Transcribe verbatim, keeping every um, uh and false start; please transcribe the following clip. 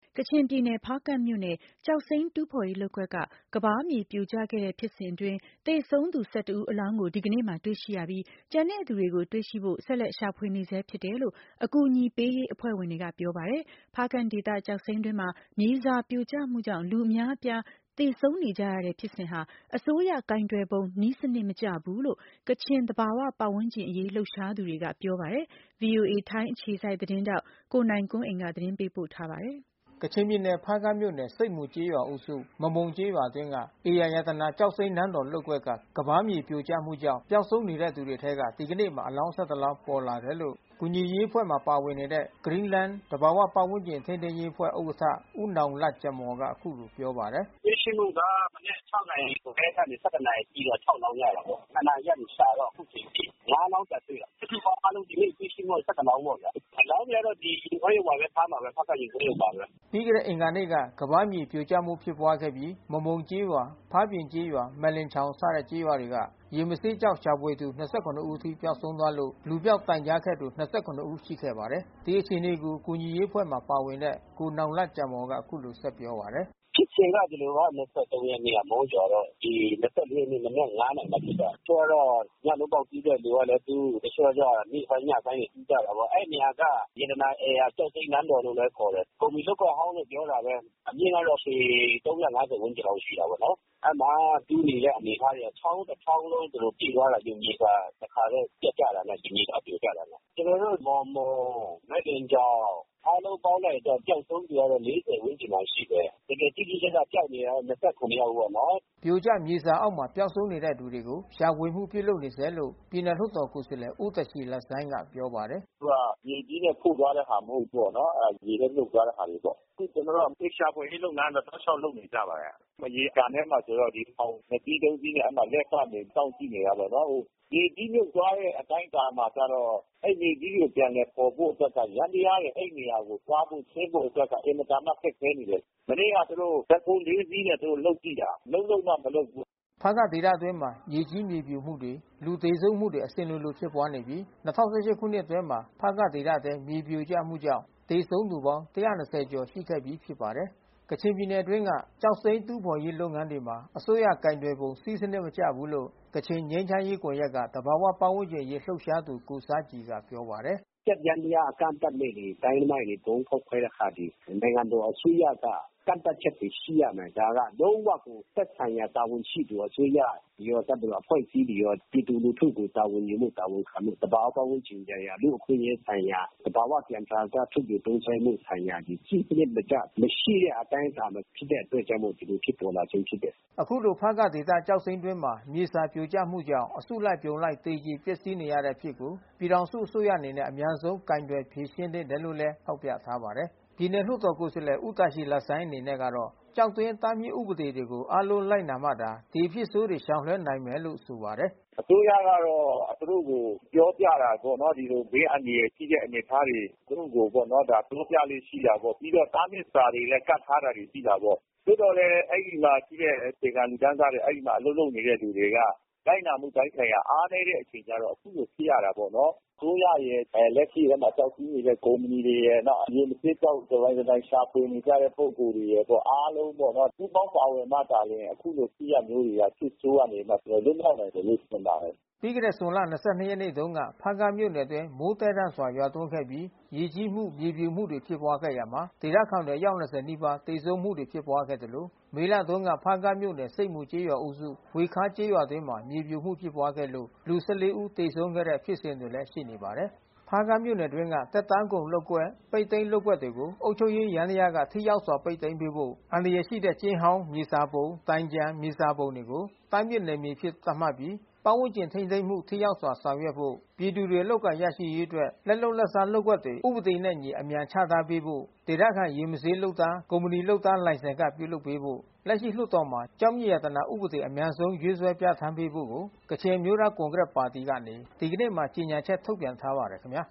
ကချင်ပြည်နယ် ဖားကန့်မြို့နယ် ကျောက်စိမ်းတူးဖော်ရေးလုပ်ကွက်က ကမ်းပါးမြေပြိုကျခဲ့တဲ့ဖြစ်စဉ်အတွင်း သေဆုံးသူ ၁၁ ဦးအလောင်းကို ဒီကနေ့မှာတွေ့ရှိရပြီး ကျန်တဲ့သူတွေကိုတွေ့ရှိဖို့ ဆက်လက်ရှာဖွေနေဆဲဖြစ်တယ်လို့ အကူအညီပေးရေးအဖွဲ့ဝင်တွေကပြောပါတယ်။ ဖားကန့်ဒေသ ကျောက်စိမ်းတွင်းမှာ မြေစာပြိုကျမှုကြောင့် လူအများအပြားသေဆုံးနေကြရတဲ့ဖြစ်စဉ်ဟာ အစိုးရကိုင်တွယ်ပုံ နည်းစနစ်မကျဘူးလို့ ကချင်သဘာဝပတ်ဝန်းကျင်အရေးလှုပ်ရှားသူတွေကပြောပါတယ်။ ဗွီအိုအေ ထိုင်းအခြေစိုက်သတင်းထောက် ကိုနိုင်ကွန်းအိန်ကနေ သတင်းပေးပို့ထားပါတယ်။ကချင်ပြည်နယ် ဖားကန့်မြို့နယ် ဆိပ်မူကျေးရွာအုပ်စု မမုံကျေးရွာအတွင်းက ဧရာရတနာကျောက်စိမ်းနန်းတော်လုပ်ကွက်က ကမ်းပါးမြေပြိုကျမှုကြောင့် ပျောက်ဆုံးနေတဲ့သူတွေထဲက ဒီကနေ့မှာ အလောင်း ၁၁ လောင်းပေါ်လာတယ်လို့ ကူညီရေးအဖွဲ့မှာပါဝင်နေတဲ့ Greenland သဘာဝပတ်ဝန်းကျင်ထိန်းသိမ်းရေးအဖွဲ့ဥက္ကဋ္ဌ ဦးနောင်လတ်ဂျမော်ကအခုလိုပြောပါတယ်။ "တွေ့ရှိမှုကမနက် ၆ နာရီခွဲကနေ ၁၁ နာရီအထိတော့ ၆ လောင်းရတာပေါ့။ နှစ်နာရီကနေရှာတော့အခုချိန်ထိ ငါးလောင်းပြန်တွေ့တယ်။ စုစုပေါင်းအားလုံးဒီနေ့တွေ့ရှိမှုက ၁၁ လောင်းပေါ့ဗျာ။ အလောင်းတွေကတော့ ဒီရင်ခွဲရုံမှာပဲထားမှာပဲ။ ဖားကန့်ရင်ခွဲရုံမှာပဲ။ " ပြီးခဲ့တဲ့အင်္ဂါနေ့က ကမ်းပါးမြေပြိုကျမှုဖြစ်ပွါးခဲ့ပြီး မမုံကျေးရွာ ဖားပြင်ကျေးရွာ မက်လင်ချောင်စတဲ့ကျေးရွာတွေက ရေမဆေးကျောက်ရှာဖွေသူ ၂၇ ဦးအထိပျောက်ဆုံးသွားလို့ လူပျောက်တိုင်ကြားခဲ့သူ ၂၇ ဦးရှိခဲ့ပါတယ်။ ဒီအခြေအနေကို ကူညီရေးအဖွဲ့မှာပါဝင်တဲ့ ကိုနောင်လတ်ဂျမော်ကအခုလိုဆက်ပြောပါတယ်။ "ဖြစ်စဉ်ကဒီလိုက ၂၃ ရက်နေ့ကမိုးရွာတော့ ဒီ ၂၄ ရက်နေ့မနက် ၅ နာရီမှာဖြစ်တာ။ တချို့ကတော့ညလုံးပေါက်တူးတဲ့လူကလည်းတူး တချို့ကနေ့ပိုင်းညပိုင်းတူးကြတာပေါ့။ အဲဒီနေရာက ရတနာဧရာကျောက်စိမ်းနန်းတော်လို့လည်းခေါ်တယ်။ ကုမ္ပဏီလုပ်ကွက်ဟောင်းလို့ပြောတာပဲ။ အမြင့်ကတော့ပေ ၃၅၀ ဝန်းကျင်လောက်ရှိတာပေါ့နော်။ အဲဒီမှာတူးနေတဲ့အနေအထားတွေက ချောင်းတချောင်းလုံးပြည့်သွားတာ။ မြေစာတခါတည်းပြတ်ကျတာနဲ့ မြေစာပြိုကျတာနဲ့။ ကျွန်တော်တို့မမုံ မက်လင်ချောင် အားလုံးပေါင်းလိုက်ရင်ပျောက်ဆုံးသူကတော့ ၄၀ ဝန်းကျင်မှာရှိတယ်။ တကယ်တိတိကျကျပျောက်နေတာက ၂၇ ယောက်ပေါ့နော်။ " ပြိုကျမြေစာအောက်မှာပျောက်ဆုံးနေတဲ့သူတွေကို ရှာဖွေမှုပြုလုပ်နေဆဲလို့ ပြည်နယ်လွှတ်တော်ကိုယ်စားလှယ် ဦးတာရှည်လဆိုင်းကပြောပါတယ်။ "သူကမြေကြီးနဲ့ဖို့သွားတဲ့ဟာမဟုတ်ဘူးပေါ့နော်။ ရေထဲမြုပ်သွားတဲ့ဟာတွေပေါ့။ အခုကျွန်တော်တို့ကရှာဖွေရေးလုပ်ငန်းတော့တောက်လျှောက်လုပ်နေကြပါတယ်။ ရေကန်ထဲမှာဆိုတော့ဖေါင်နှစ်စီးသုံးစီးနဲ့လှည့်ပတ်စောင့်ကြည့်နေတာပေါ့နော်။ ရေကြီးမြုပ်သွားတဲ့အတိုင်းအတာမှာကျတော့ အဲဒီမြေကြီးတွေကိုပြန်လည်ဖေါ်ဖို့အတွက်က ယန္တရားတွေအဲဒီနေရာကိုသွားဖို့ဆင်းဖို့အတွက်က အင်မတန်မှခက်ခဲနေတယ်။ မနေ့ကသူတို့ဘက်ဟိုး လေး စီးနဲ့သူတို့လုပ်ကြည့်တာ။ လုပ်လုပ်မှမလုပ်ဘူး။ " ဖားကန့်ဒေသအတွင်းမှာ ရေကြီးမြေပြိုမှုတွေ လူသေဆုံးမှုတွေအစဉ်လိုလိုဖြစ်ပွါးနေပြီး ၂၀၁၈ ခုနှစ်အတွင်းမှာ ဖားကန့်ဒေသထဲမြေပြိုကျမှုကြောင့် သေဆုံးသူပေါင်း ၁၂၀ ကျော်ရှိခဲ့ပြီးဖြစ်ပါတယ်။ ကချင်ပြည်နယ်အတွင်းက ကျောက်စိမ်းတူးဖော်ရေးလုပ်ငန်းတွေမှာ အစိုးရကိုင်တွယ်ပုံ စည်းစနစ်မကျဘူးလို့ ကချင်ငြိမ်းချမ်းရေးကွန်ရက်က သဘာဝပတ်ဝန်းကျင်အရေးလှုပ်ရှားသူကိုဆားဂျီကပြောပါတယ်။ "စက်ယန္တရားအကန့်အသတ်နဲ့တိုင်းရင်းသားတွေဗုံးဖေါက်ခွဲတဲ့ဟာတွေ နိုင်ငံတော်အစိုးရကကန့်သတ်ချက်တွေရှိရမယ်။ ဒါကလုံးဝကိုသက်ဆိုင်ရာတာဝန်ရှိသူအစိုးရရော တပ်မတော်အဖွဲ့အစည်းတွေရော ပြည်သူလူထုကိုတာဝန်ယူမှု တာဝန်ခံမှု သဘာဝပတ်ဝန်းကျင်ဆိုင်ရာ လူ့အခွင့်အရေးဆိုင်ရာ သဘာဝပြန်ကြားမှုထုတ်ယူသုံးစွဲမှုဆိုင်ရာ စည်းစနစ်တကျမရှိတဲ့အတိုင်းအတာဖြစ်တဲ့အတွက်ကြောင့်မို့ဒီလိုဖြစ်ပေါ်လာခြင်းဖြစ်တယ်။" အခုလိုဖားကန့်ဒေသကျောက်စိမ်းတွင်းမှာ မြေစာပြိုကျမှုကြောင့် အစုလိုက်အပြုံလိုက် သေကြေပျက်စီးနေရတဲ့အဖြစ်ကို ပြည်ထောင်စုအစိုးရအနေနဲ့ အမြန်ဆုံးကိုင်တွယ်ဖြေရှင်းသင့်တယ်လို့လည်း ထောက်ပြထားပါတယ်။ ပြည်နယ်လွှတ်တော်ကိုယ်စားလှယ် ဦးတာရှည်လဆိုင်းအနေနဲ့ကတော့ ကျောက်တွင်းတားမြစ်ဥပဒေတွေကို အားလုံးလိုက်နာမှသာ ဒီအဖြစ်ဆိုးတွေရှောင်လွှဲနိုင်မယ်လို့ဆိုပါတယ်။ "အစိုးရကတော့သူတို့ကိုပြောပြတာပေါ့နော်။ ဒီလိုဘေးအန္တရာယ်ရှိတဲ့အနေအထားတွေသူတို့ကိုပေါ့နော် ပြောပြလေ့ရှိတာပေါ့။ ပြီးတော့တားမြစ်စာတွေလည်းကပ်ထားတာရှိတာပေါ့။ သို့သော်လည်းအဲဒီမှာရှိတဲ့အခြေခံလူတန်းစားတွေ အဲဒီမှာအလုပ်လုပ်နေတဲ့လူတွေက လိုက်နာမှုပိုင်းဆိုင်ရာအားနည်းတဲ့အချိန်ကျတော့အခုလိုဖြစ်ရတာပေါ့နော်။ အစိုးရရယ်လက်ရှိအဲဒီမှာကျောက်တူးနေတဲ့ကုမ္ပဏီတွေရယ် နောက်ရေမဆေးကျောက်တပိုင်တနိုင်ရှာဖွေနေကြတဲ့ပုဂ္ဂိုလ်တွေရယ်ပေါ့။ အားလုံးပေါ့နော်ပူးပေါင်းပါဝင်မှသာလျှင်အခုလိုဖြစ်ရပ်မျိုးတွေက ဖြစ်ဆိုးကနေလွတ်မြောက်နိုင်မယ်လို့ထင်ပါတယ်။ " ပြီးခဲ့တဲ့ဇွန်လ ၂၂ ရက်နေ့တုန်းက ဖားကန့်မြို့နယ်အတွင်းမိုးသည်းထန်စွာရွာသွန်းခဲ့ပြီး ရေကြီးမှု မြေပြိုမှုတွေဖြစ်ပွါးခဲ့ရာမှာ ဒေသခံတွေအယောက် ၂၀ နီးပါးသေဆုံးမှုတွေဖြစ်ပွါးခဲ့သလို မေလတုန်းက ဖားကန့်မြို့နယ် ဆိပ်မူကျေးရွာအုပ်စု ဝှေခါးကျေးရွာအတွင်းမှာ မြေပြိုမှုဖြစ်ပွါးခဲ့လို့ လူ ၁၄ ဦးသေဆုံးခဲ့တဲ့ဖြစ်စဉ်တွေလည်းရှိနေပါတယ်။ ဖားကန့်မြို့နယ်အတွင်းက သက်တမ်းကုန်လုပ်ကွက် ပိတ်သိမ်းလုပ်ကွက်တွေကို အုပ်ချုပ်ရေးယန္တရားက ထိရောက်စွာပိတ်သိမ်းပေးဖို့ အန္တရာယ်ရှိတဲ့ကျင်းဟောင်း မြေစာပုံ တိုင်ကျန်မြေစာပုံတွေကို တားမြစ်နယ်မြေအဖြစ်သတ်မှတ်ပြီး ပတ်ဝန်းကျင်ထိန်းသိမ်းမှု ထိရောက်စွာဆောင်ရွက်ဖို့ ပြည်သူတွေအလုပ်အကိုင်ရရှိရေးအတွက် လက်လုပ်လက်စားလုပ်ကွက်တွေ ဥပဒေနဲ့အညီအမြန်ချထားပေးဖို့ ဒေသခံရေမဆေးလုပ်သား ကုမ္ပဏီလုပ်သားလိုင်စင်ကဒ်ပြုလုပ်ပေးဖို့ လက်ရှိလွှတ်တော်မှာ ကျောက်မျက်ရတနာဥပဒေအမြန်ဆုံးရေးဆွဲပြဌာန်းပေးဖို့ကို ကချင်အမျိုးသားကွန်ဂရက်ပါတီကနေ ဒီကနေ့မှာကြေညာချက်ထုတ်ပြန်ထားပါတယ်ခင်ဗျာ